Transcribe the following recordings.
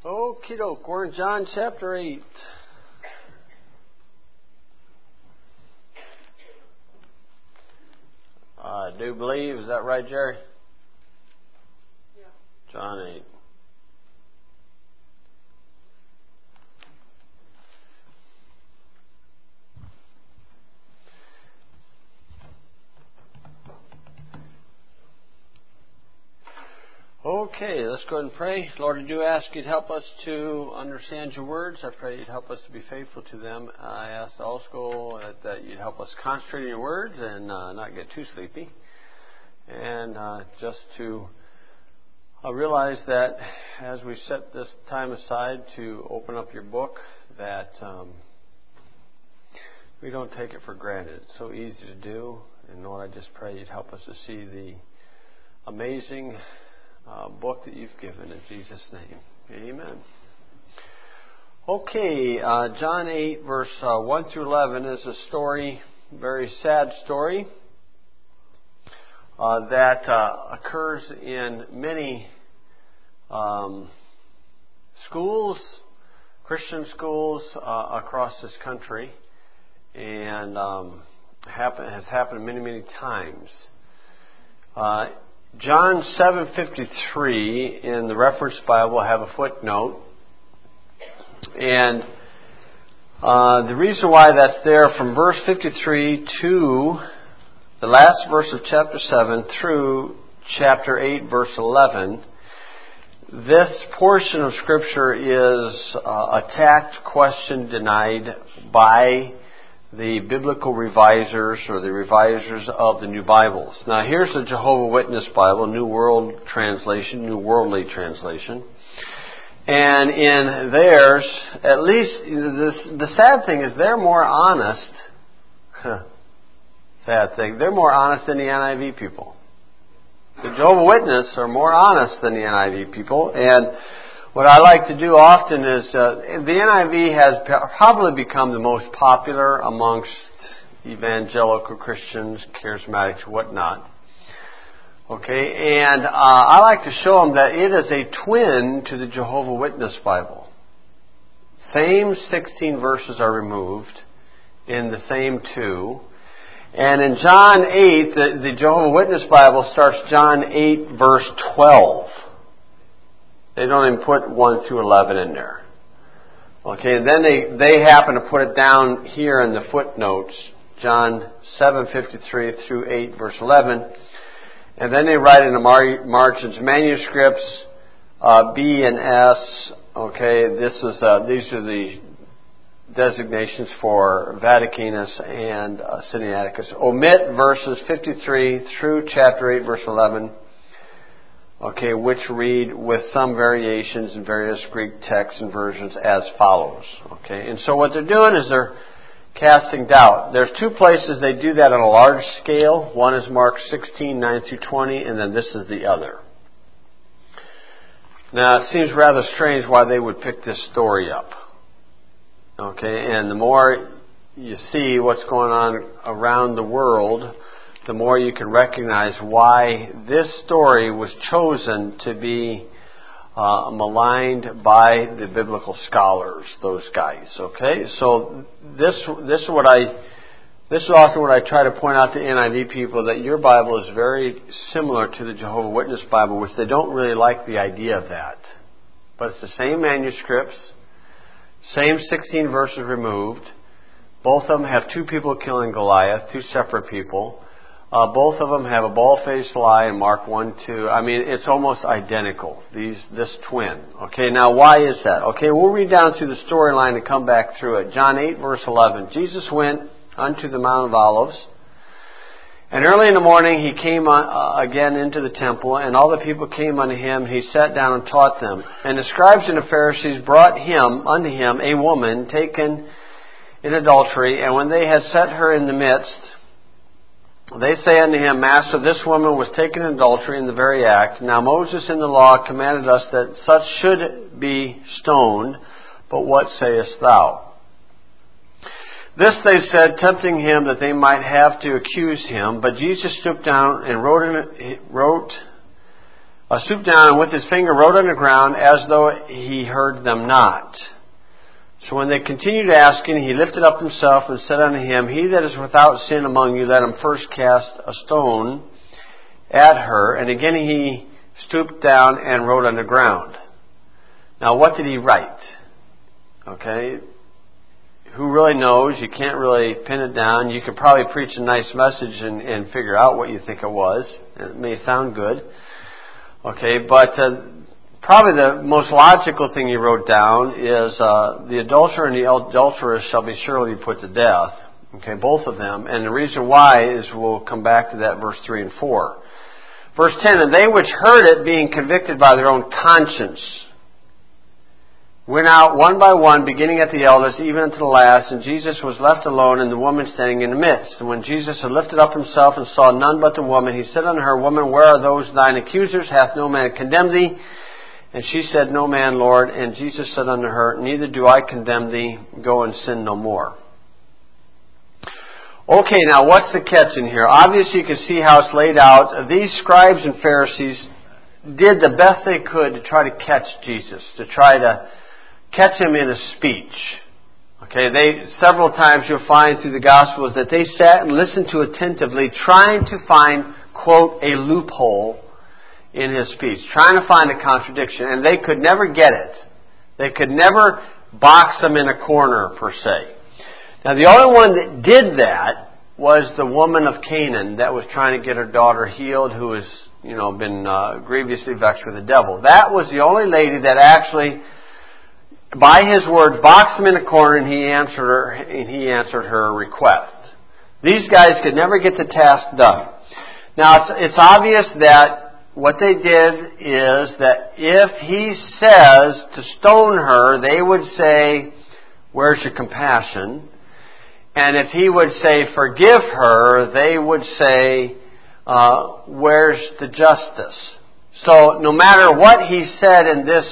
Okie doke, we're in John chapter 8. I do believe, is that right, Jerry? Yeah. John 8. Okay, let's go ahead and pray. Lord, I do ask you to help us to understand your words. I pray you'd help us to be faithful to them. I ask also that you'd help us concentrate on your words and not get too sleepy. And just to realize that as we set this time aside to open up your book, that we don't take it for granted. It's so easy to do. And Lord, I just pray you'd help us to see the amazing book that you've given in Jesus' name. Amen. Okay, John 8 verse 1 through 11 is a story, very sad story, that occurs in many schools, Christian schools across this country, and has happened many, many times. John 7:53 in the Reference Bible have a footnote, and the reason why that's there, from verse 53 to the last verse of chapter 7 through chapter 8 verse 11, this portion of Scripture is attacked, questioned, denied by the biblical revisers or the revisers of the New Bibles. Now here's the Jehovah's Witness Bible, New World Translation, New Worldly Translation. And in theirs, at least, the sad thing is they're more honest. Sad thing. They're more honest than the NIV people. The Jehovah's Witness are more honest than the NIV people. And what I like to do often is, the NIV has probably become the most popular amongst evangelical Christians, charismatics, whatnot. Okay, and I like to show them that it is a twin to the Jehovah's Witness Bible. Same 16 verses are removed in the same two. And in John 8, the Jehovah's Witness Bible starts John 8 verse 12. They don't even put 1 through 11 in there. Okay, and then they happen to put it down here in the footnotes, John 7:53 through 8 verse 11. And then they write in the margins, manuscripts B and S. Okay, these are the designations for Vaticanus and Sinaiticus. Omit verses 53 through chapter 8 verse 11. Okay, which read with some variations in various Greek texts and versions as follows. Okay, and so what they're doing is they're casting doubt. There's two places they do that on a large scale. One is Mark 16, 9 through 20, and then this is the other. Now, it seems rather strange why they would pick this story up. Okay, and the more you see what's going on around the world, the more you can recognize why this story was chosen to be maligned by the biblical scholars, those guys. Okay, so this is often what I try to point out to NIV people, that your Bible is very similar to the Jehovah's Witness Bible, which they don't really like the idea of that. But it's the same manuscripts, same 16 verses removed. Both of them have two people killing Goliath, two separate people. Both of them have a bald-faced lie in Mark 1:2. I mean, it's almost identical, this twin. Okay, now why is that? Okay, we'll read down through the storyline and come back through it. John 8, verse 11. Jesus went unto the Mount of Olives, and early in the morning he came again into the temple, and all the people came unto him. He sat down and taught them. And the scribes and the Pharisees brought unto him a woman taken in adultery, and when they had set her in the midst, they say unto him, Master, this woman was taken in adultery in the very act. Now Moses in the law commanded us that such should be stoned, but what sayest thou? This they said, tempting him that they might have to accuse him. But Jesus stooped down and wrote stooped down and with his finger wrote on the ground as though he heard them not. So when they continued asking, he lifted up himself and said unto him, He that is without sin among you, let him first cast a stone at her. And again he stooped down and wrote on the ground. Now what did he write? Okay, who really knows? You can't really pin it down. You could probably preach a nice message and figure out what you think it was. It may sound good. Okay, but probably the most logical thing he wrote down is the adulterer and the adulteress shall be surely put to death. Okay, both of them. And the reason why is we'll come back to that verse 3 and 4. Verse 10, and they which heard it, being convicted by their own conscience, went out one by one, beginning at the eldest, even unto the last, and Jesus was left alone, and the woman standing in the midst. And when Jesus had lifted up himself and saw none but the woman, he said unto her, Woman, where are those thine accusers? Hath no man condemned thee? And she said, No man, Lord. And Jesus said unto her, Neither do I condemn thee. Go and sin no more. Okay, now what's the catch in here? Obviously you can see how it's laid out. These scribes and Pharisees did the best they could to try to catch Jesus, to try to catch him in a speech. Okay, several times you'll find through the Gospels that they sat and listened to attentively, trying to find, quote, a loophole in his speech, trying to find a contradiction, and they could never get it. They could never box him in a corner, per se. Now, the only one that did that was the woman of Canaan that was trying to get her daughter healed, who has, been grievously vexed with the devil. That was the only lady that actually, by his words, boxed him in a corner, and he answered her request. These guys could never get the task done. Now, it's obvious that what they did is that if he says to stone her, they would say, Where's your compassion? And if he would say, Forgive her, they would say, Where's the justice? So no matter what he said in this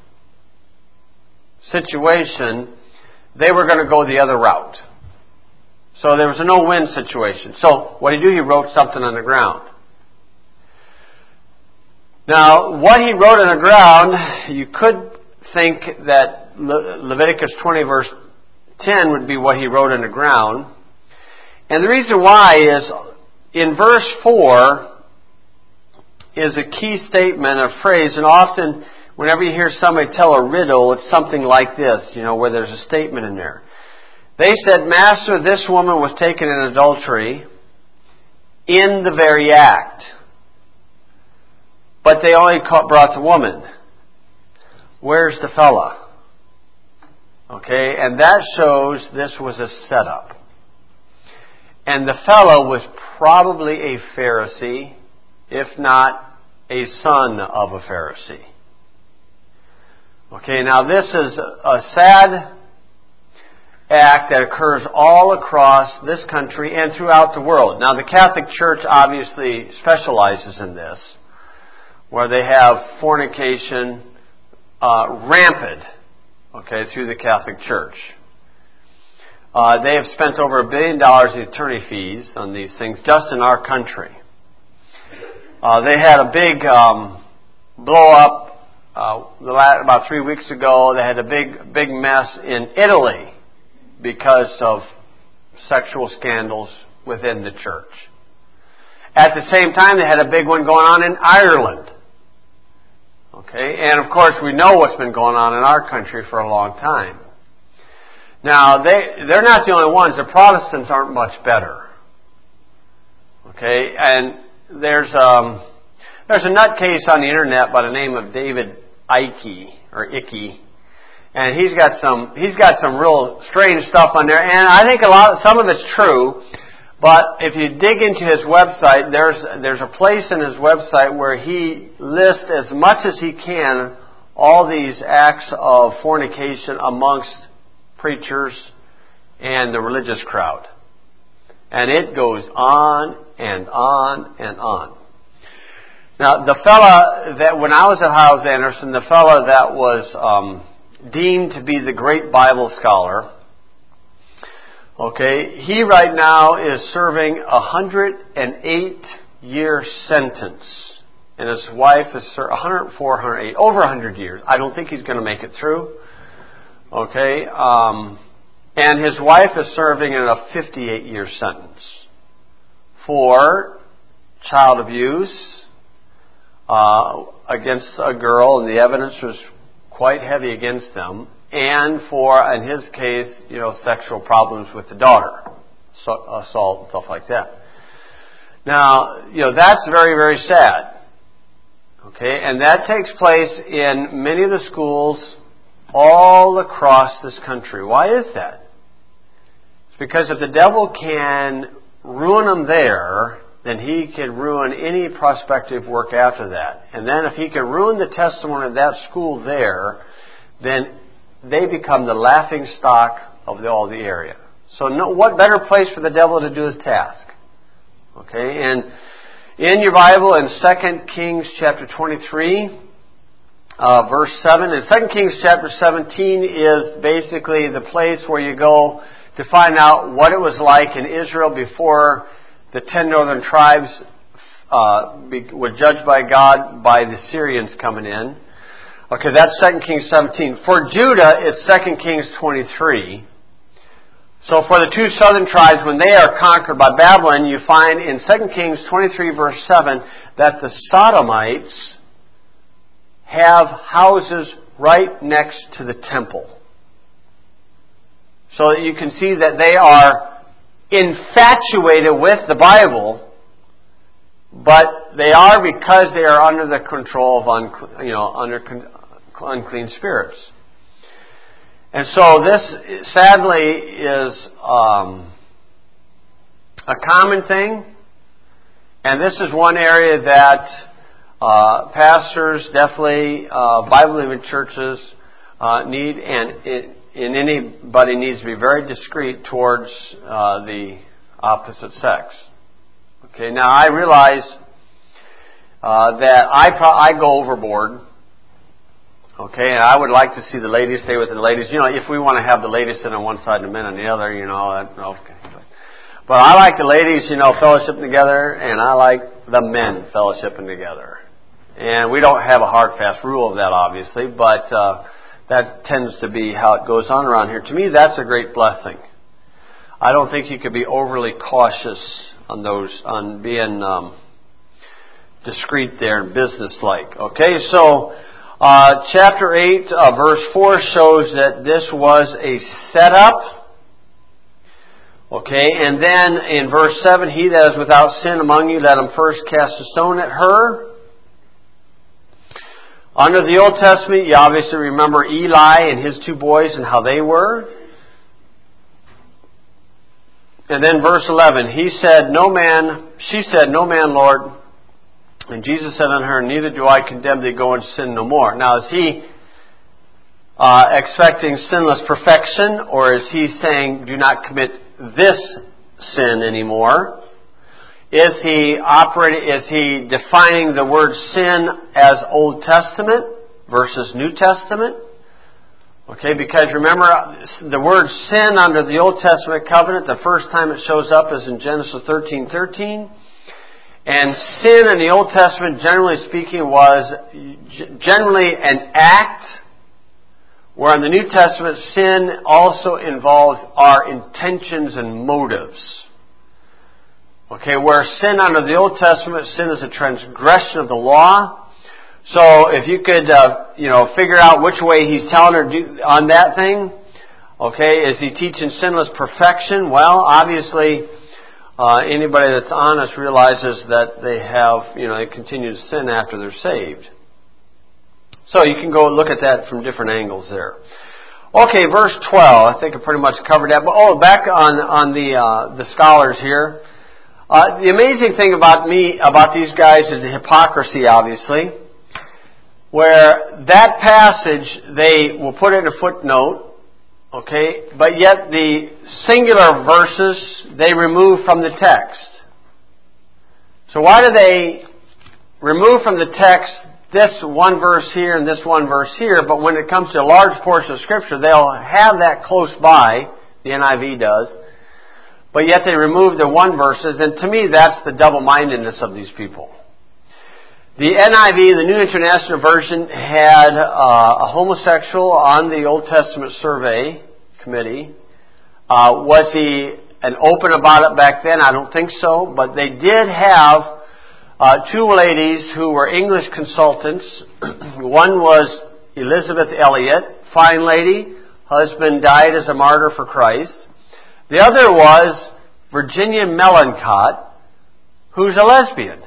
situation, they were going to go the other route. So there was a no-win situation. So what did he do? He wrote something on the ground. Now, what he wrote on the ground, you could think that Leviticus 20 verse 10 would be what he wrote on the ground. And the reason why is, in verse 4 is a key statement, a phrase, and often whenever you hear somebody tell a riddle, it's something like this, where there's a statement in there. They said, Master, this woman was taken in adultery in the very act. But they only brought the woman. Where's the fella? Okay, and that shows this was a setup. And the fellow was probably a Pharisee, if not a son of a Pharisee. Okay, now this is a sad act that occurs all across this country and throughout the world. Now the Catholic Church obviously specializes in this, where they have fornication rampant, through the Catholic Church. They have spent over $1 billion in attorney fees on these things just in our country. They had a big blow up about 3 weeks ago. They had a big mess in Italy because of sexual scandals within the church. At the same time, they had a big one going on in Ireland. Okay, and of course we know what's been going on in our country for a long time. Now, they're not the only ones. The Protestants aren't much better. Okay, and there's a nutcase on the internet by the name of David Icke, and he's got some real strange stuff on there, and I think some of it's true. But if you dig into his website, there's a place in his website where he lists as much as he can all these acts of fornication amongst preachers and the religious crowd. And it goes on and on and on. Now, the fella that, when I was at Hyles-Anderson, the fella that was deemed to be the great Bible scholar, he right now is serving a 108-year sentence. and his wife is 104, 108, over 100 years. I don't think he's going to make it through. Okay, and his wife is serving in a 58-year sentence for child abuse against a girl, and the evidence was quite heavy against them, and for, in his case, sexual problems with the daughter, assault and stuff like that. Now, that's very, very sad. Okay, and that takes place in many of the schools all across this country. Why is that? It's because if the devil can ruin them there, then he can ruin any prospective work after that. And then if he can ruin the testimony of that school there, then they become the laughing stock of all the area. So what better place for the devil to do his task? Okay, and in your Bible, in 2 Kings chapter 23, verse 7, and 2 Kings chapter 17 is basically the place where you go to find out what it was like in Israel before the 10 northern tribes were judged by God by the Syrians coming in. Okay, that's 2 Kings 17. For Judah, it's 2 Kings 23. So for the two southern tribes, when they are conquered by Babylon, you find in 2 Kings 23 verse 7 that the Sodomites have houses right next to the temple. So that you can see that they are infatuated with the Bible, but they are because they are under the control of unclean spirits. And so this, sadly, is a common thing. And this is one area that pastors, definitely Bible-believing churches need, and anybody needs to be very discreet towards the opposite sex. Okay, now I realize that I go overboard. Okay, and I would like to see the ladies stay with the ladies. If we want to have the ladies sit on one side and the men on the other, okay. But I like the ladies, fellowshipping together, and I like the men fellowshipping together. And we don't have a hard, fast rule of that, obviously, but that tends to be how it goes on around here. To me, that's a great blessing. I don't think you could be overly cautious on being discreet there and businesslike. Okay, so chapter 8, verse 4 shows that this was a setup. Okay, and then in verse 7, he that is without sin among you, let him first cast a stone at her. Under the Old Testament, you obviously remember Eli and his two boys and how they were. And then verse 11, she said, "No man, Lord." And Jesus said unto her, "Neither do I condemn thee, go and sin no more." Now, is he expecting sinless perfection, or is he saying, do not commit this sin anymore? Is he defining the word sin as Old Testament versus New Testament? Okay, because remember, the word sin under the Old Testament covenant, the first time it shows up is in Genesis 13:13. And sin in the Old Testament, generally speaking, was generally an act, where in the New Testament, sin also involves our intentions and motives. Okay, where sin under the Old Testament, sin is a transgression of the law. So if you could, figure out which way he's telling her on that thing, okay, is he teaching sinless perfection? Well, obviously, anybody that's honest realizes that they continue to sin after they're saved. So you can go look at that from different angles there. Okay, verse 12. I think I pretty much covered that. But back on the scholars here. The amazing thing about these guys is the hypocrisy, obviously, where that passage, they will put in a footnote, okay, but yet the singular verses, they remove from the text. So why do they remove from the text this one verse here and this one verse here, but when it comes to a large portion of Scripture, they'll have that close by, the NIV does, but yet they remove the one verses, and to me that's the double-mindedness of these people. The NIV, the New International Version, had a homosexual on the Old Testament survey committee. Was he an open about it back then? I don't think so. But they did have two ladies who were English consultants. One was Elizabeth Elliot, fine lady. Husband died as a martyr for Christ. The other was Virginia Mellencott, who's a lesbian.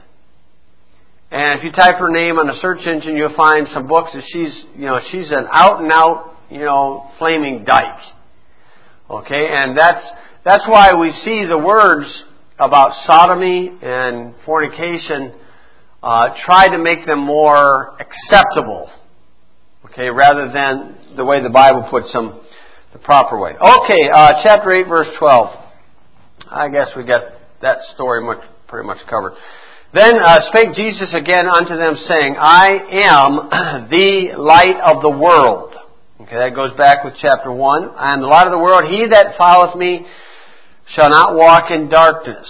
And if you type her name on a search engine, you'll find some books that she's an out and out, flaming dyke. Okay, and that's why we see the words about sodomy and fornication try to make them more acceptable. Okay, rather than the way the Bible puts them the proper way. Okay, chapter 8, verse 12. I guess we got that story pretty much covered. Then spake Jesus again unto them, saying, I am the light of the world. Okay, that goes back with chapter 1. I am the light of the world. He that followeth me shall not walk in darkness,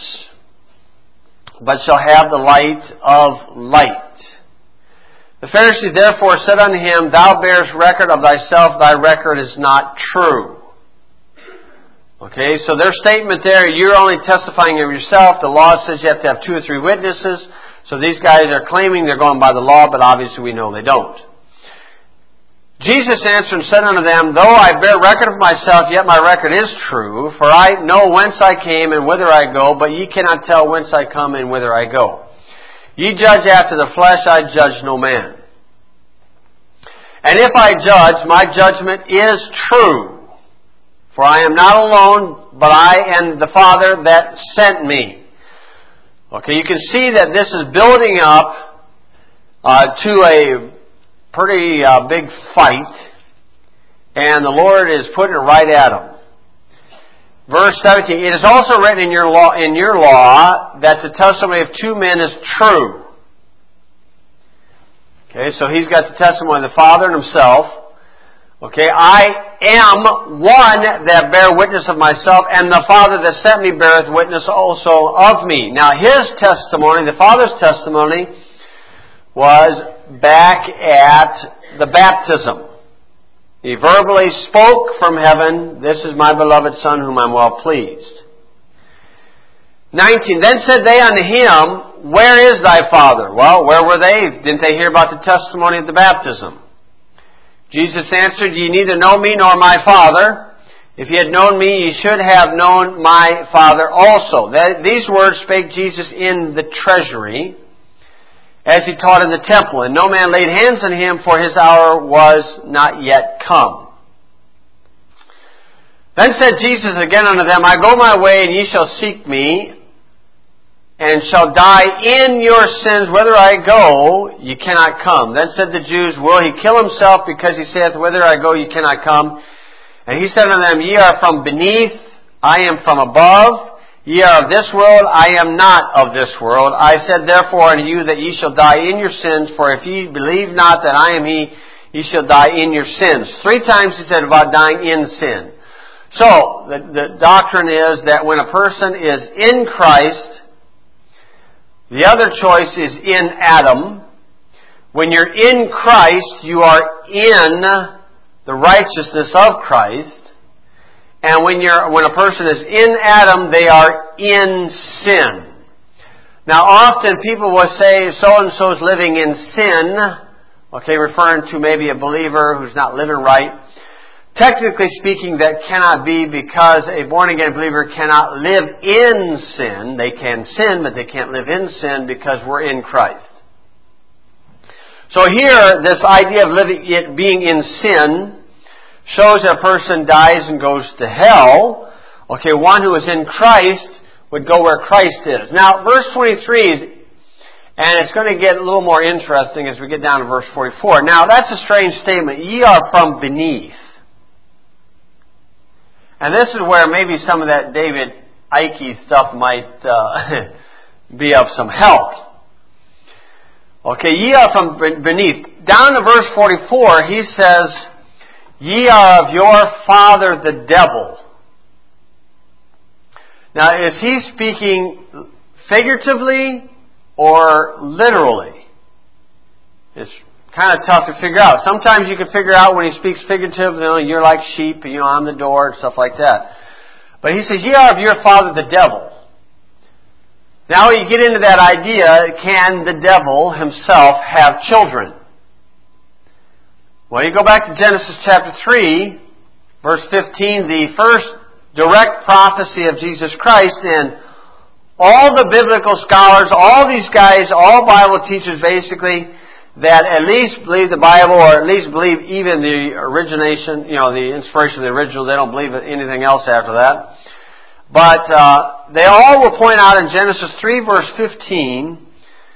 but shall have the light of light. The Pharisees therefore said unto him, Thou bearest record of thyself, thy record is not true. Okay, so their statement there, you're only testifying of yourself. The law says you have to have 2 or 3 witnesses. So these guys are claiming they're going by the law, but obviously we know they don't. Jesus answered and said unto them, Though I bear record of myself, yet my record is true. For I know whence I came and whither I go, but ye cannot tell whence I come and whither I go. Ye judge after the flesh, I judge no man. And if I judge, my judgment is true. For I am not alone, but I and the Father that sent me. Okay, you can see that this is building up to a pretty big fight, and the Lord is putting it right at them. Verse 17, it is also written in your law that the testimony of 2 men is true. Okay, so he's got the testimony of the Father and himself. Okay, I am one that bear witness of myself, and the Father that sent me beareth witness also of me. Now his testimony, the Father's testimony, was back at the baptism. He verbally spoke from heaven, This is my beloved Son whom I'm well pleased. 19, Then said they unto him, Where is thy Father? Well, where were they? Didn't they hear about the testimony of the baptism? Jesus answered, Ye neither know me nor my Father. If ye had known me, ye should have known my Father also. These words spake Jesus in the treasury, as he taught in the temple, and no man laid hands on him, for his hour was not yet come. Then said Jesus again unto them, I go my way, and ye shall seek me, and shall die in your sins. Whither I go, ye cannot come. Then said the Jews, Will he kill himself, because he saith, Whither I go, ye cannot come? And he said unto them, Ye are from beneath, I am from above. Ye are of this world, I am not of this world. I said therefore unto you that ye shall die in your sins, for if ye believe not that I am he, ye shall die in your sins. 3 times he said about dying in sin. So, the doctrine is that when a person is in Christ, the other choice is in Adam. When you're in Christ, you are in the righteousness of Christ. And when a person is in Adam, they are in sin. Now often people will say, so-and-so is living in sin, okay, referring to maybe a believer who's not living right. Technically speaking, that cannot be, because a born-again believer cannot live in sin. They can sin, but they can't live in sin because we're in Christ. So here, this idea of being in sin shows that a person dies and goes to hell. Okay, one who is in Christ would go where Christ is. Now, verse 23, and it's going to get a little more interesting as we get down to verse 44. Now, that's a strange statement. Ye are from beneath. And this is where maybe some of that David Icke stuff might be of some help. Okay, ye are from beneath. Down to verse 44, he says, Ye are of your father the devil. Now, is he speaking figuratively or literally? It's kind of tough to figure out. Sometimes you can figure out when he speaks figurative, you're like sheep, I'm the door, and stuff like that. But he says, ye are of your father the devil. Now you get into that idea, can the devil himself have children? Well, you go back to Genesis chapter 3, verse 15, the first direct prophecy of Jesus Christ, and all the biblical scholars, all these guys, all Bible teachers basically, that at least believe the Bible, or at least believe even the origination, the inspiration of the original. They don't believe anything else after that. But they all will point out in Genesis 3 verse 15,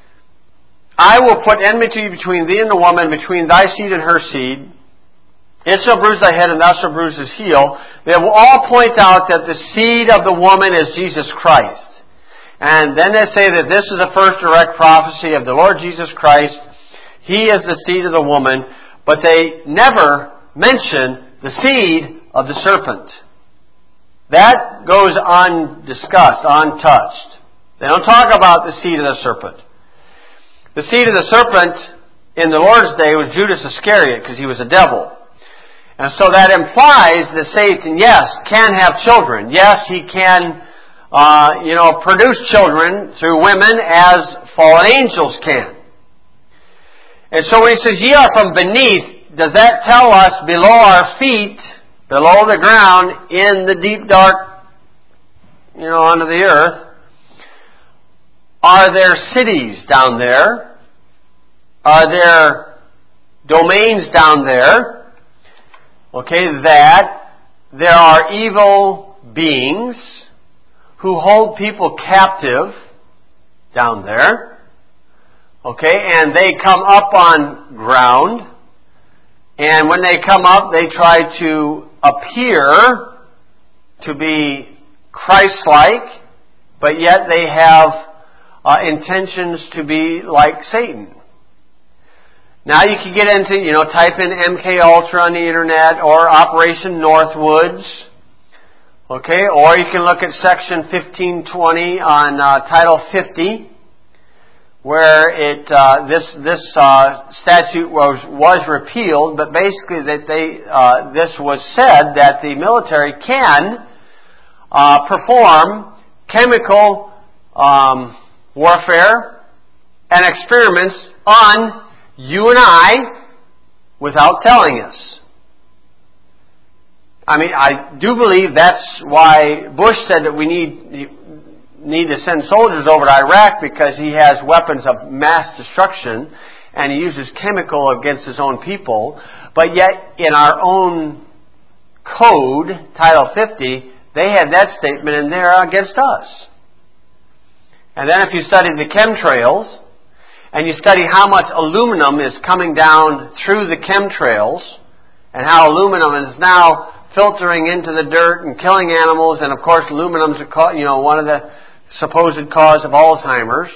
I will put enmity between thee and the woman, between thy seed and her seed. It shall bruise thy head, and thou shalt bruise his heel. They will all point out that the seed of the woman is Jesus Christ. And then they say that this is the first direct prophecy of the Lord Jesus Christ. He is the seed of the woman, but they never mention the seed of the serpent. That goes undiscussed, untouched. They don't talk about the seed of the serpent. The seed of the serpent in the Lord's day was Judas Iscariot, because he was a devil. And so that implies that Satan, yes, can have children. Yes, he can, produce children through women as fallen angels can. And so when he says, ye are from beneath, does that tell us below our feet, below the ground, in the deep dark, under the earth, are there cities down there? Are there domains down there? Okay, that there are evil beings who hold people captive down there. Okay, and they come up on ground, and when they come up, they try to appear to be Christ-like, but yet they have intentions to be like Satan. Now you can get into, type in MK Ultra on the internet, or Operation Northwoods, okay, or you can look at Section 1520 on Title 50, where this statute was repealed, but basically that this was said that the military can perform chemical warfare and experiments on you and I without telling us. I do believe that's why Bush said that we need to send soldiers over to Iraq, because he has weapons of mass destruction and he uses chemical against his own people. But yet in our own code, Title 50, they had that statement in there against us. And then if you study the chemtrails, and you study how much aluminum is coming down through the chemtrails, and how aluminum is now filtering into the dirt and killing animals, and of course aluminum is one of the supposed cause of Alzheimer's,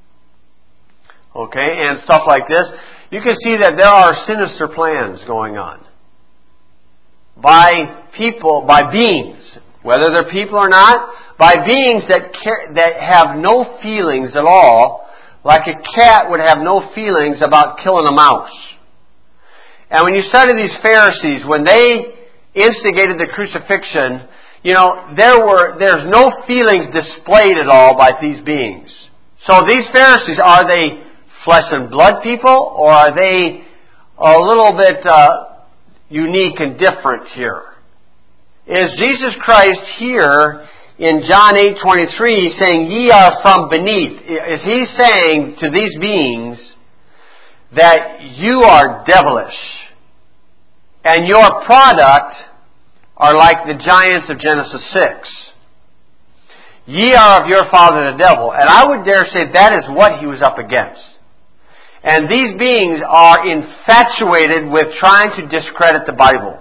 okay, and stuff like this, you can see that there are sinister plans going on by people, by beings, whether they're people or not, by beings that have no feelings at all, like a cat would have no feelings about killing a mouse. And when you study these Pharisees, when they instigated the crucifixion, there's no feelings displayed at all by these beings. So these Pharisees, are they flesh and blood people, or are they a little bit unique and different here? Is Jesus Christ here in John 8:23 saying, ye are from beneath? Is he saying to these beings that you are devilish and your product are like the giants of Genesis 6? Ye are of your father the devil. And I would dare say that is what he was up against. And these beings are infatuated with trying to discredit the Bible.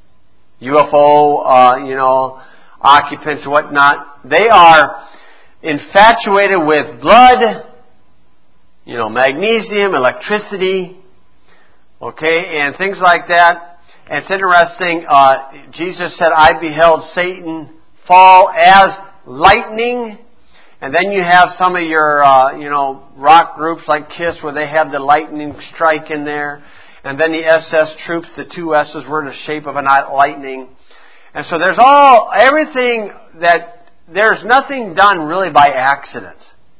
UFO, occupants and whatnot. They are infatuated with blood, magnesium, electricity, okay, and things like that. And it's interesting, Jesus said, I beheld Satan fall as lightning. And then you have some of your, rock groups like KISS where they have the lightning strike in there. And then the SS troops, the two S's were in the shape of a lightning. And so there's everything there's nothing done really by accident.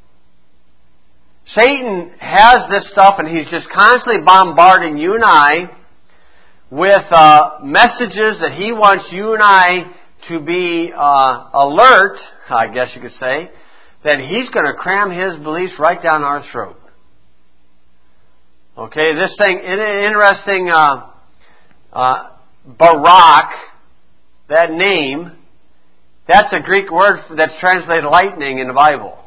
Satan has this stuff and he's just constantly bombarding you and I with messages that he wants you and I to be alert, I guess you could say, that he's going to cram his beliefs right down our throat. Okay, this thing, interesting, Barak, that name, that's a Greek word that's translated lightning in the Bible.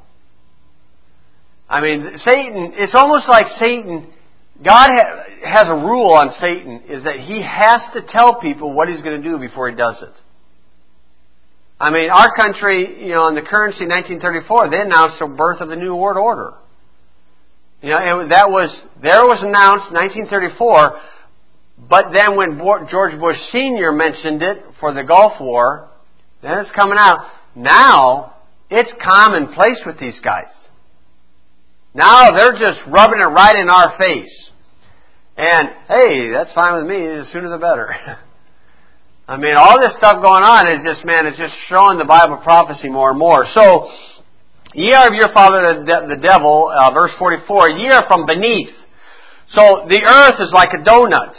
I mean, Satan, it's almost like Satan, God has a rule on Satan, is that he has to tell people what he's going to do before he does it. I mean, our country, in the currency 1934, they announced the birth of the New World Order. There was announced 1934, but then when George Bush Sr. mentioned it for the Gulf War, then it's coming out. Now, it's commonplace with these guys. Now they're just rubbing it right in our face. And, hey, that's fine with me. The sooner the better. I mean, all this stuff going on is it's just showing the Bible prophecy more and more. So, ye are of your father the devil, verse 44, ye are from beneath. So, the earth is like a donut.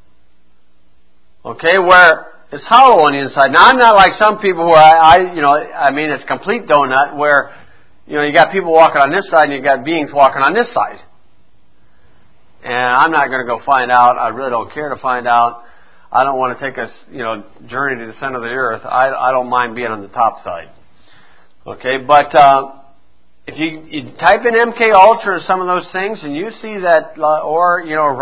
Okay, where it's hollow on the inside. Now, I'm not like some people who it's complete donut where, you got people walking on this side and you got beings walking on this side. And I'm not going to go find out. I really don't care to find out. I don't want to take a journey to the center of the earth. I don't mind being on the top side. Okay, but if you type in MK Ultra or some of those things, and you see that, or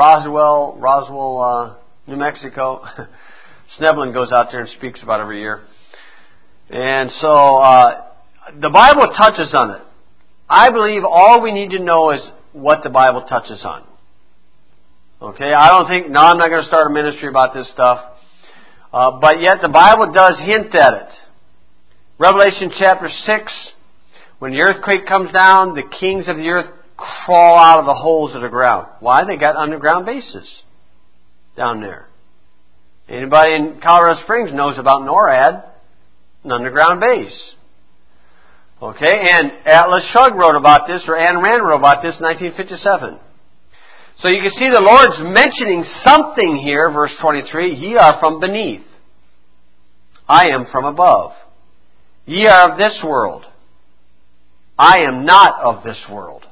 Roswell, New Mexico, Sneblin goes out there and speaks about every year, and so the Bible touches on it. I believe all we need to know is what the Bible touches on. Okay, I'm not going to start a ministry about this stuff. But yet the Bible does hint at it. Revelation chapter 6, when the earthquake comes down, the kings of the earth crawl out of the holes of the ground. Why? They got underground bases down there. Anybody in Colorado Springs knows about NORAD, an underground base. Okay, and Atlas Shrugged wrote about this, or Ayn Rand wrote about this in 1957. So you can see the Lord's mentioning something here, verse 23, ye are from beneath. I am from above. Ye are of this world. I am not of this world.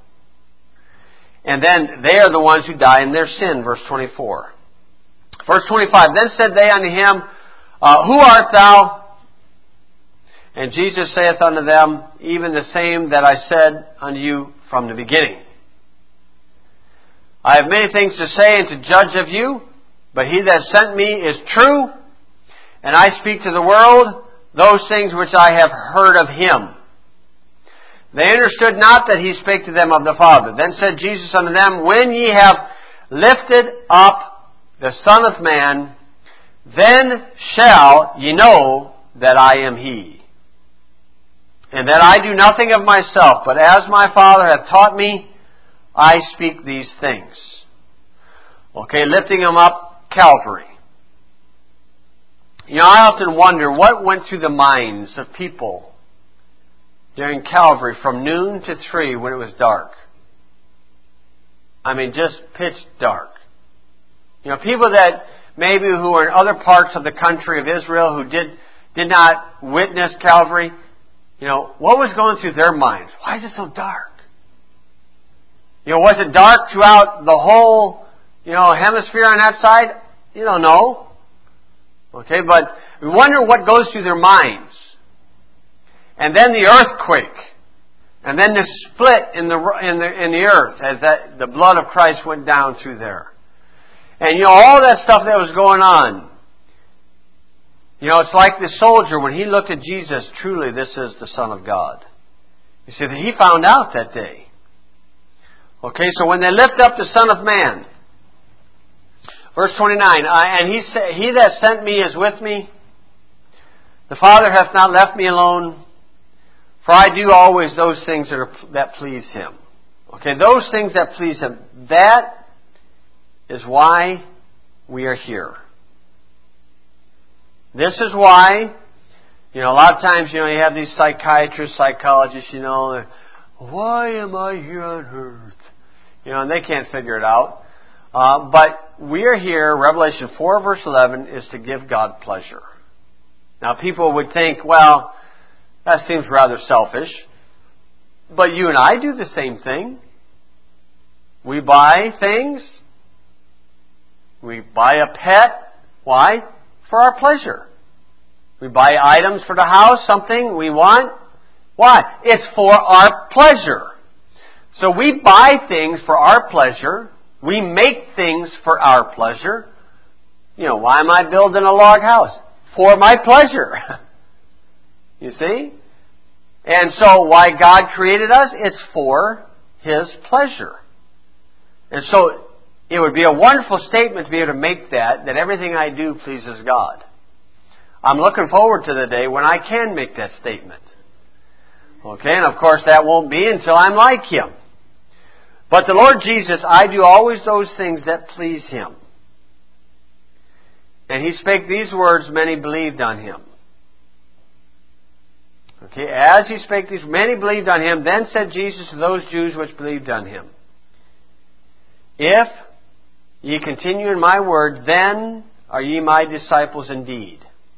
And then they are the ones who die in their sin, verse 24. Verse 25, then said they unto him, who art thou? And Jesus saith unto them, even the same that I said unto you from the beginning. I have many things to say and to judge of you, but he that sent me is true, and I speak to the world those things which I have heard of him. They understood not that he spake to them of the Father. Then said Jesus unto them, when ye have lifted up the Son of Man, then shall ye know that I am he, and that I do nothing of myself, but as my Father hath taught me, I speak these things. Okay, lifting them up, Calvary. I often wonder what went through the minds of people during Calvary from noon to 3 when it was dark. I mean, just pitch dark. People that maybe who were in other parts of the country of Israel who did not witness Calvary, what was going through their minds? Why is it so dark? Was it dark throughout the whole, hemisphere on that side? No. Okay, but we wonder what goes through their minds. And then the earthquake. And then the split in the earth as the blood of Christ went down through there. And all that stuff that was going on. It's like the soldier when he looked at Jesus, truly this is the Son of God. You see, that he found out that day. Okay, so when they lift up the Son of Man, verse 29, and he that sent me is with me. The Father hath not left me alone, For I do always those things that please Him. Okay, those things that please Him. That is why we are here. This is why, a lot of times, you have these psychiatrists, psychologists, why am I here on earth? And they can't figure it out. But we are here, Revelation 4 verse 11, is to give God pleasure. Now people would think, well, that seems rather selfish. But you and I do the same thing. We buy things. We buy a pet. Why? For our pleasure. We buy items for the house, something we want. Why? It's for our pleasure. So we buy things for our pleasure. We make things for our pleasure. Why am I building a log house? For my pleasure. You see? And so why God created us? It's for His pleasure. And so it would be a wonderful statement to be able to make that everything I do pleases God. I'm looking forward to the day when I can make that statement. Okay, and of course that won't be until I'm like Him. But the Lord Jesus, I do always those things that please Him. And He spake these words, many believed on Him. Okay, as He spake these, many believed on Him. Then said Jesus to those Jews which believed on Him, if ye continue in my word, then are ye my disciples indeed.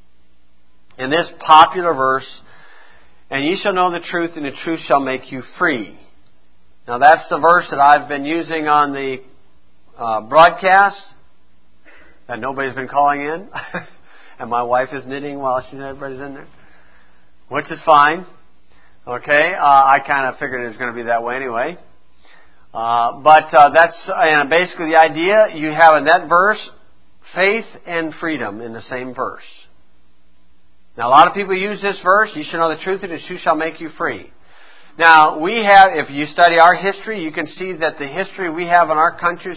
In this popular verse, and ye shall know the truth, and the truth shall make you free. Now that's the verse that I've been using on the broadcast that nobody's been calling in. And my wife is knitting while everybody's in there. Which is fine. Okay, I kind of figured it was going to be that way anyway. But that's basically the idea. You have in that verse faith and freedom in the same verse. Now a lot of people use this verse, you shall know the truth, and the truth shall make you free. Now we have, if you study our history, you can see that the history we have in our country is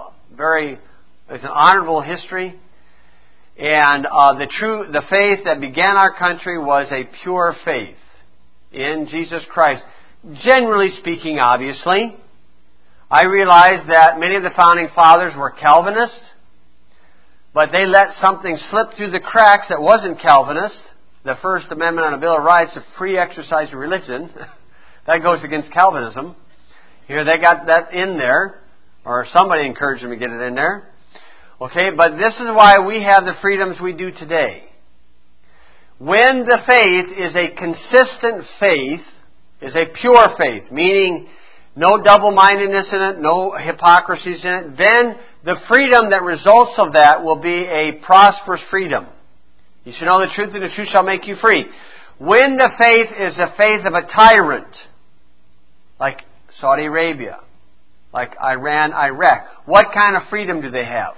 an honorable history. And the faith that began our country was a pure faith in Jesus Christ. Generally speaking, obviously. I realize that many of the founding fathers were Calvinists, but they let something slip through the cracks that wasn't Calvinist. The First Amendment on the Bill of Rights, a free exercise of religion, that goes against Calvinism. Here they got that in there, or somebody encouraged them to get it in there. Okay, but this is why we have the freedoms we do today. When the faith is a consistent faith, is a pure faith, meaning no double-mindedness in it, no hypocrisies in it, then the freedom that results of that will be a prosperous freedom. You shall know the truth, and the truth shall make you free. When the faith is the faith of a tyrant, like Saudi Arabia, like Iran, Iraq, what kind of freedom do they have?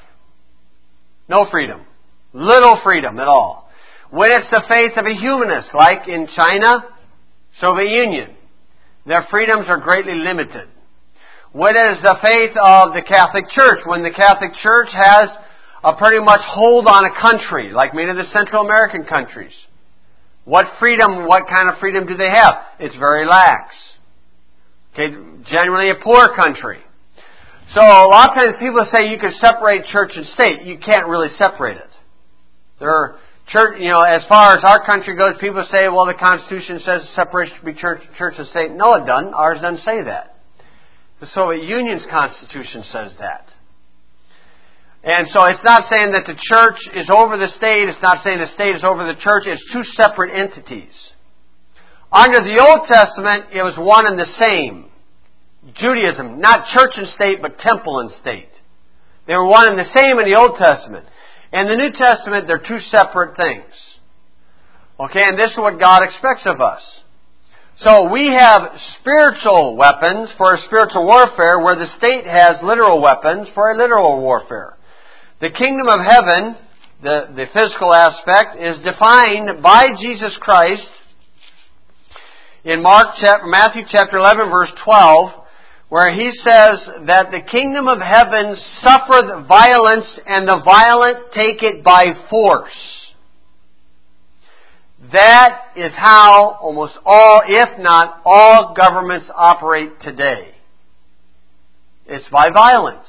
No freedom. Little freedom at all. When it's the faith of a humanist, like in China, Soviet Union, their freedoms are greatly limited. When it is the faith of the Catholic Church, when the Catholic Church has a pretty much hold on a country, like many of the Central American countries, what kind of freedom do they have? It's very lax. Okay, generally a poor country. So a lot of times people say you can separate church and state. You can't really separate it. There are church, as far as our country goes, people say, well, the Constitution says separation between church and state. No, it doesn't. Ours doesn't say that. The Soviet Union's Constitution says that. And so it's not saying that the church is over the state. It's not saying the state is over the church. It's two separate entities. Under the Old Testament, it was one and the same. Judaism, not church and state, but temple and state. They were one and the same in the Old Testament. In the New Testament, they're two separate things. Okay, and this is what God expects of us. So we have spiritual weapons for spiritual warfare, where the state has literal weapons for a literal warfare. The kingdom of heaven, the physical aspect, is defined by Jesus Christ in Matthew chapter 11, verse 12, where He says that the kingdom of heaven suffereth violence, and the violent take it by force. That is how almost all, if not all, governments operate today. It's by violence.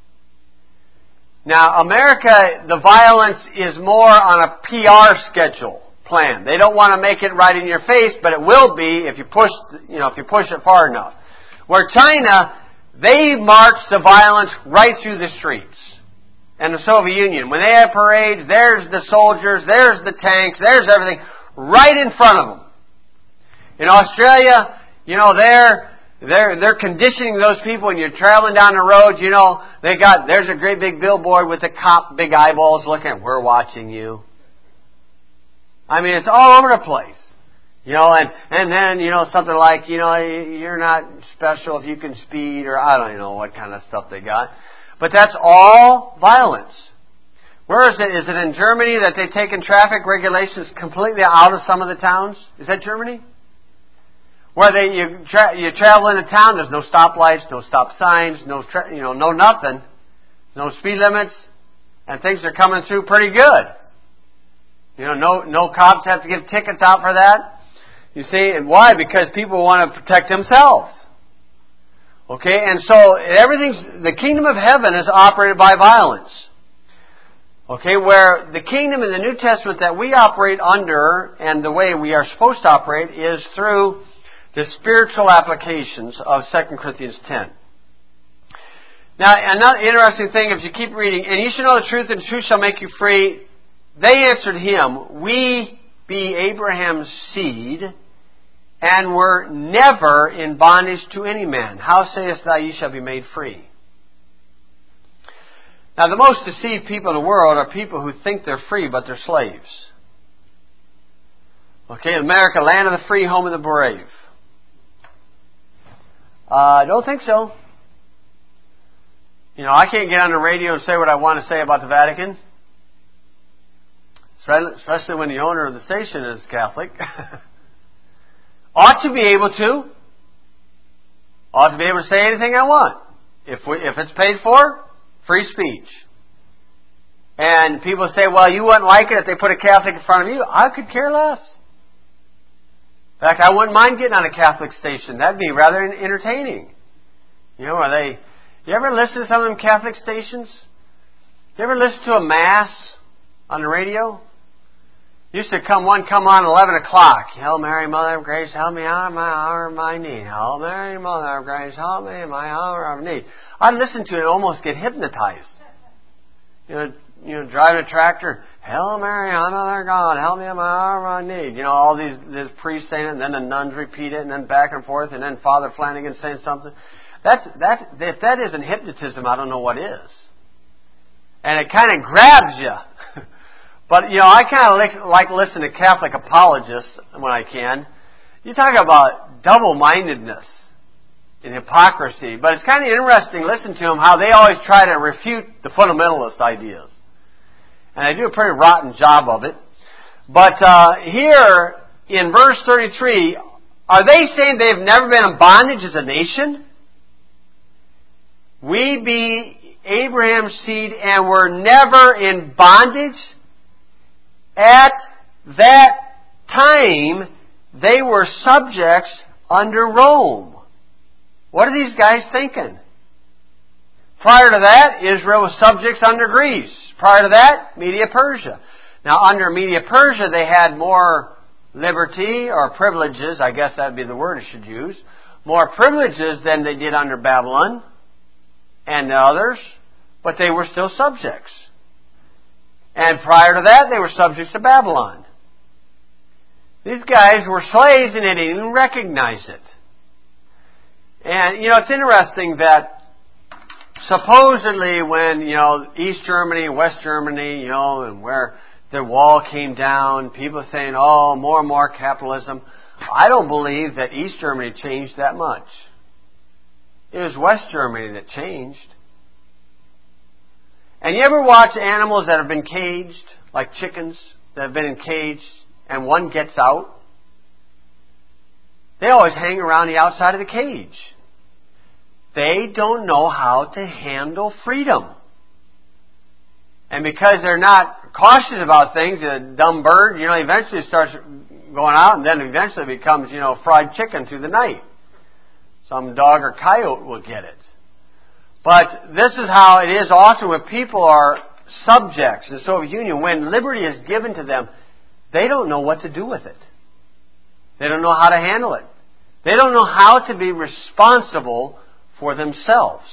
Now, America, the violence is more on a PR schedule plan. They don't want to make it right in your face, but it will be if you push it far enough. Where China, they march the violence right through the streets. And the Soviet Union, when they have parades, there's the soldiers, there's the tanks, there's everything right in front of them. In Australia, they're conditioning those people when you're traveling down the road, there's a great big billboard with the cop, big eyeballs looking, we're watching you. I mean, it's all over the place. And then, something like, you're not special if you can speed, or I don't even know what kind of stuff they got. But that's all violence. Where is it? Is it in Germany that they've taken traffic regulations completely out of some of the towns? Is that Germany? Where you travel into town, there's no stoplights, no stop signs, no nothing, no speed limits, and things are coming through pretty good. No cops have to give tickets out for that. You see, and why? Because people want to protect themselves. Okay, and so the kingdom of heaven is operated by violence. Okay, where the kingdom in the New Testament that we operate under, and the way we are supposed to operate, is through the spiritual applications of 2 Corinthians 10. Now, another interesting thing, if you keep reading, and you shall know the truth, and the truth shall make you free. They answered him, we be Abraham's seed, and were never in bondage to any man. How sayest thou, ye shall be made free? Now, the most deceived people in the world are people who think they're free, but they're slaves. Okay, America, land of the free, home of the brave. I don't think so. I can't get on the radio and say what I want to say about the Vatican. Especially when the owner of the station is Catholic. Ought to be able to. Ought to be able to say anything I want. If it's paid for, free speech. And people say, well, you wouldn't like it if they put a Catholic in front of you. I could care less. In fact, I wouldn't mind getting on a Catholic station. That'd be rather entertaining. You ever listen to some of them Catholic stations? You ever listen to a Mass on the radio? Used to come on 11 o'clock. Hail Mary, Mother of Grace, help me out of my hour of my need. Hail Mary, Mother of Grace, help me in my hour of need. I'd listen to it and almost get hypnotized. Driving a tractor. Hail Mary, Mother of God, help me in my hour of my need. All these priests saying it, and then the nuns repeat it, and then back and forth, and then Father Flanagan saying something. If that isn't hypnotism, I don't know what is. And it kind of grabs you. But, I kind of like listening to Catholic apologists when I can. You talk about double-mindedness and hypocrisy. But it's kind of interesting to listen to them, how they always try to refute the fundamentalist ideas. And they do a pretty rotten job of it. But here, in verse 33, are they saying they've never been in bondage as a nation? We be Abraham's seed and were never in bondage? At that time, they were subjects under Rome. What are these guys thinking? Prior to that, Israel was subjects under Greece. Prior to that, Media-Persia. Now, under Media-Persia, they had more liberty or privileges. I guess that would be the word I should use. More privileges than they did under Babylon and others, but they were still subjects. And prior to that, they were subjects to Babylon. These guys were slaves and they didn't even recognize it. And, it's interesting that supposedly when, East Germany, West Germany, and where the wall came down, people saying, oh, more and more capitalism. I don't believe that East Germany changed that much. It was West Germany that changed. And you ever watch animals that have been caged, like chickens that have been in cage, and one gets out? They always hang around the outside of the cage. They don't know how to handle freedom. And because they're not cautious about things, a dumb bird, eventually starts going out and then eventually becomes, fried chicken through the night. Some dog or coyote will get it. But this is how it is often when people are subjects in the Soviet Union. When liberty is given to them, they don't know what to do with it. They don't know how to handle it. They don't know how to be responsible for themselves.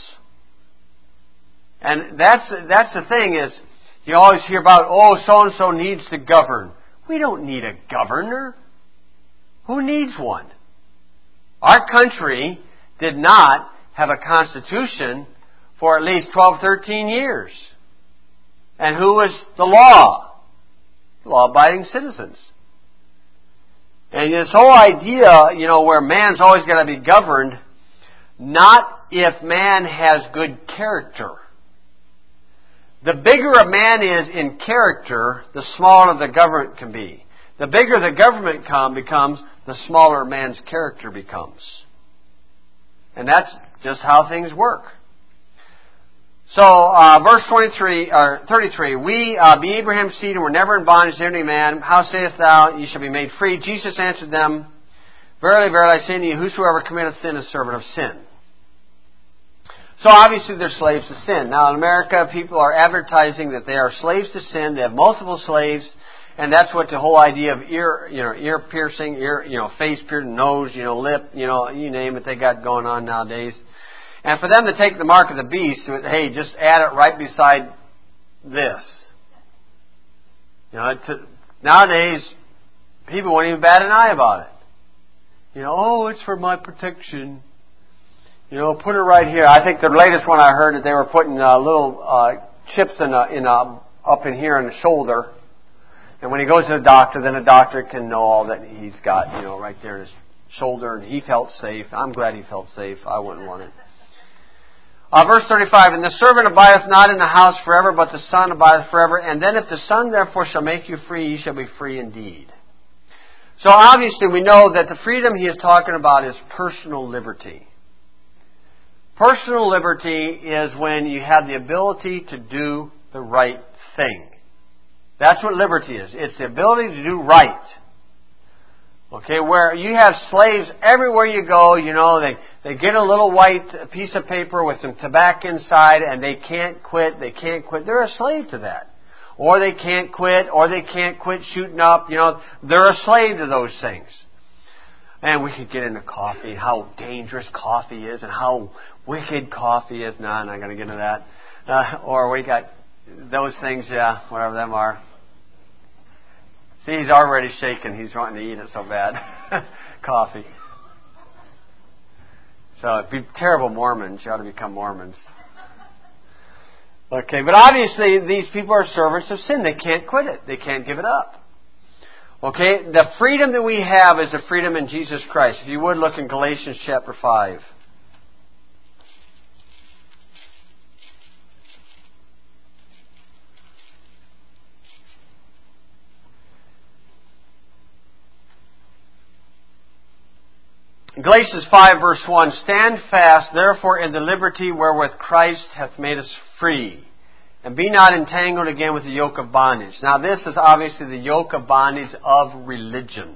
And that's the thing is, you always hear about, so-and-so needs to govern. We don't need a governor. Who needs one? Our country did not have a constitution for at least 12, 13 years. And who was the law? Law-abiding citizens. And this whole idea, where man's always got to be governed, not if man has good character. The bigger a man is in character, the smaller the government can be. The bigger the government becomes, the smaller man's character becomes. And that's just how things work. So, verse 33, we be Abraham's seed and were never in bondage to any man. How sayest thou, ye shall be made free? Jesus answered them, Verily, verily, I say unto you, whosoever committeth sin is servant of sin. So obviously they're slaves to sin. Now in America, people are advertising that they are slaves to sin. They have multiple slaves, and that's what the whole idea of ear piercing, face piercing, nose, lip, you name it, they got going on nowadays. And for them to take the mark of the beast, hey, just add it right beside this. Nowadays, people won't even bat an eye about it. It's for my protection. Put it right here. I think the latest one I heard that they were putting little chips up in here in the shoulder. And when he goes to the doctor, then the doctor can know all that he's got, right there in his shoulder. And he felt safe. I'm glad he felt safe. I wouldn't want it. Verse 35, And the servant abideth not in the house forever, but the Son abideth forever. And then if the Son therefore shall make you free, ye shall be free indeed. So obviously we know that the freedom he is talking about is personal liberty. Personal liberty is when you have the ability to do the right thing. That's what liberty is. It's the ability to do right. Okay, where you have slaves everywhere you go, they get a little white piece of paper with some tobacco inside and they can't quit. They're a slave to that. Or they can't quit shooting up. They're a slave to those things. And we could get into coffee, how dangerous coffee is and how wicked coffee is. No, I'm not going to get into that. Or we got those things, whatever them are. See, he's already shaking. He's wanting to eat it so bad. Coffee. So it'd be terrible Mormons. You ought to become Mormons. Okay, but obviously these people are servants of sin. They can't quit it. They can't give it up. Okay, the freedom that we have is the freedom in Jesus Christ. If you would look in Galatians chapter 5. Galatians 5 verse 1, Stand fast therefore in the liberty wherewith Christ hath made us free, and be not entangled again with the yoke of bondage. Now this is obviously the yoke of bondage of religion.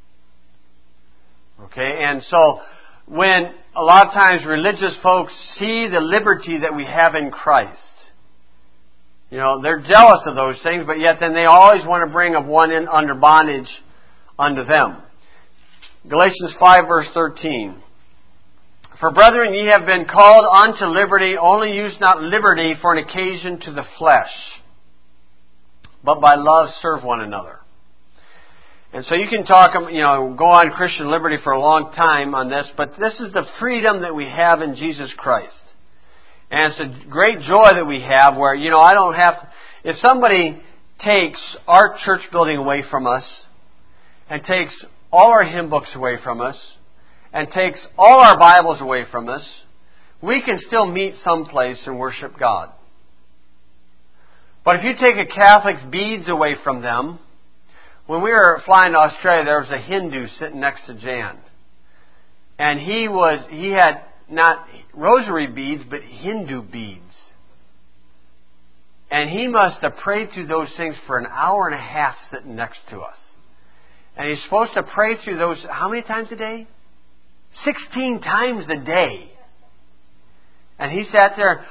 Okay, and so when a lot of times religious folks see the liberty that we have in Christ, they're jealous of those things, but yet then they always want to bring one in under bondage unto them. Galatians 5 verse 13. For brethren, ye have been called unto liberty, only use not liberty for an occasion to the flesh, but by love serve one another. And so you can talk, go on Christian liberty for a long time on this, but this is the freedom that we have in Jesus Christ. And it's a great joy that we have where, I don't have to, if somebody takes our church building away from us and takes all our hymn books away from us, and takes all our Bibles away from us, we can still meet someplace and worship God. But if you take a Catholic's beads away from them, when we were flying to Australia, there was a Hindu sitting next to Jan. And he had not rosary beads, but Hindu beads. And he must have prayed through those things for an hour and a half sitting next to us. And he's supposed to pray through those, how many times a day? 16 times a day. And he sat there,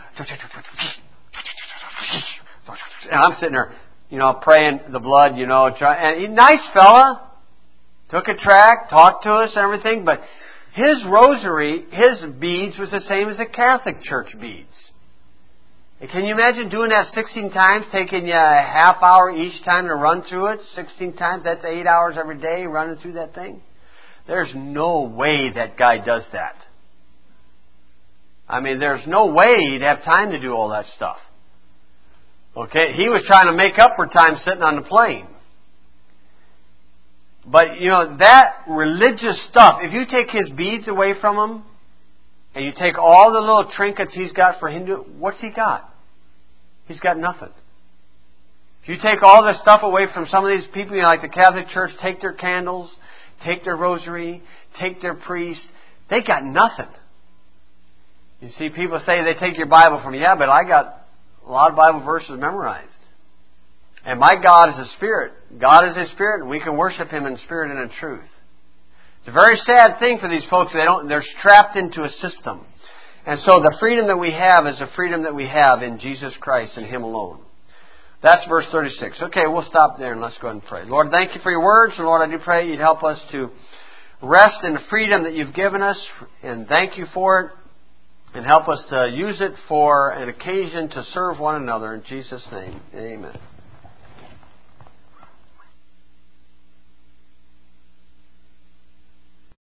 and I'm sitting there, praying the blood, and he's a nice fella. Took a tract, talked to us and everything, but his rosary, his beads was the same as the Catholic Church beads. And can you imagine doing that 16 times, taking you a half hour each time to run through it? 16 times, that's 8 hours every day running through that thing? There's no way that guy does that. I mean, there's no way he'd have time to do all that stuff. Okay, he was trying to make up for time sitting on the plane. But, that religious stuff, if you take his beads away from him, and you take all the little trinkets he's got for Hindu, what's he got? He's got nothing. If you take all this stuff away from some of these people, like the Catholic Church, take their candles, take their rosary, take their priest, they got nothing. You see, people say they take your Bible from you. Yeah, but I got a lot of Bible verses memorized. And my God is a spirit. God is a spirit, and we can worship Him in spirit and in truth. It's a very sad thing for these folks. They're strapped into a system. And so the freedom that we have is the freedom that we have in Jesus Christ and Him alone. That's verse 36. Okay, we'll stop there and let's go ahead and pray. Lord, thank you for your words. And Lord, I do pray you'd help us to rest in the freedom that you've given us. And thank you for it. And help us to use it for an occasion to serve one another. In Jesus' name, amen.